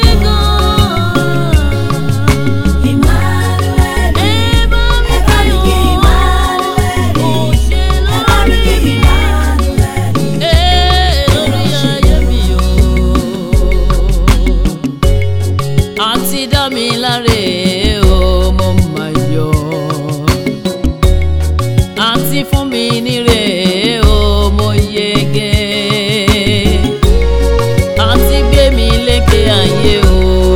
Fún mi níre o mo yege àti gbé mi lékè ayé o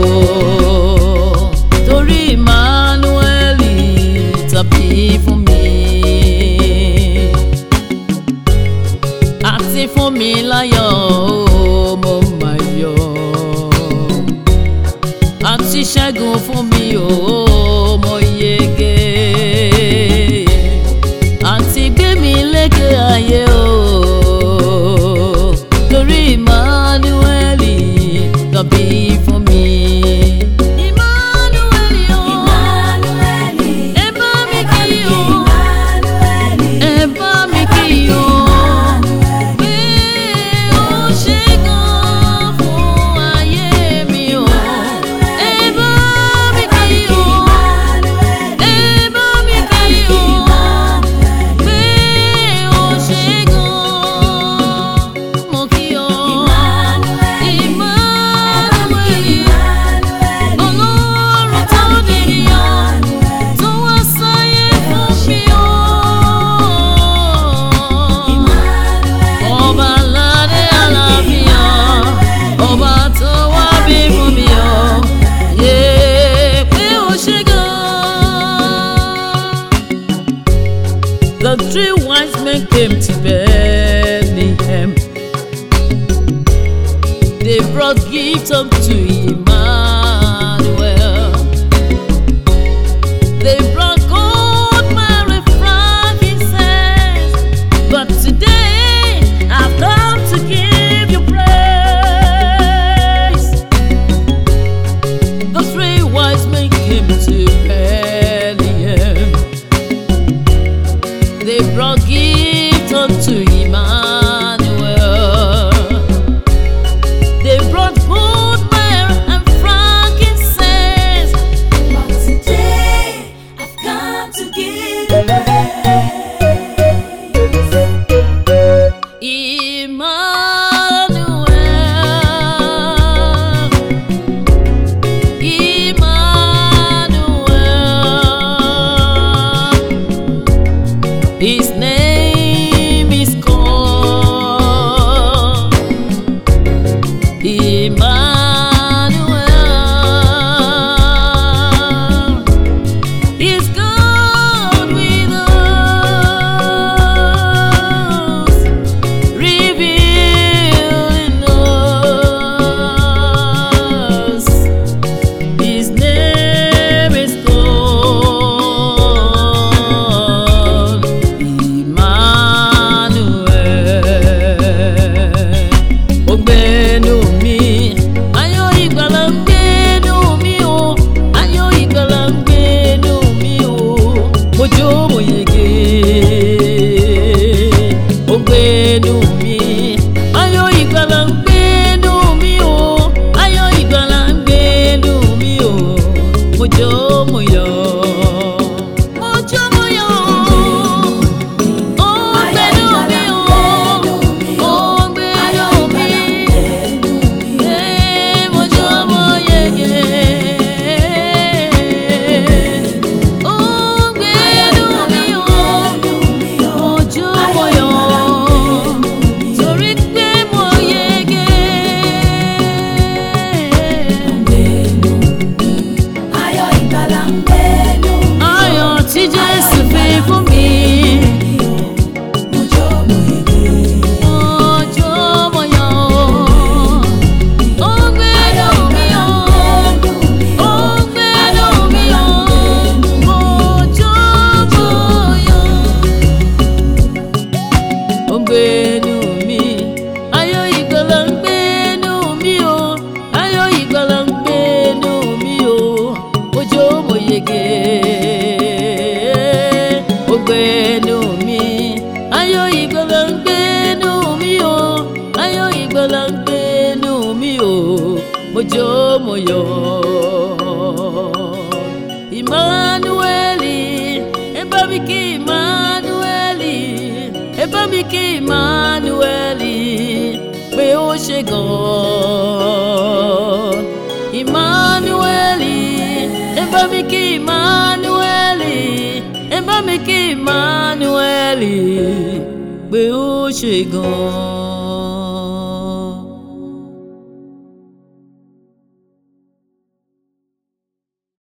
torí Emmanueli tàbí fún mi àti fún mi láyọ̀ o mo máa yọ̀ àti ṣẹ́gun fún mi o mo yege. Ayé o torí Emmanueli tàbí fún mi. Emmanueli o ẹ bá mi kí o ẹ bá mi kí o pé ó ṣe gan fún ayé mi o ẹ bá mi kí o ẹ bá mi kí o. yọ̀. Emmanueli, ẹ bá mi kí Emmanueli, ẹ bá mi kí Emmanueli, pé ó ṣe gan. Emmanueli, ẹ bá mi kí Emmanueli, ẹ bá mi kí Emmanueli, pé ó ṣe gan.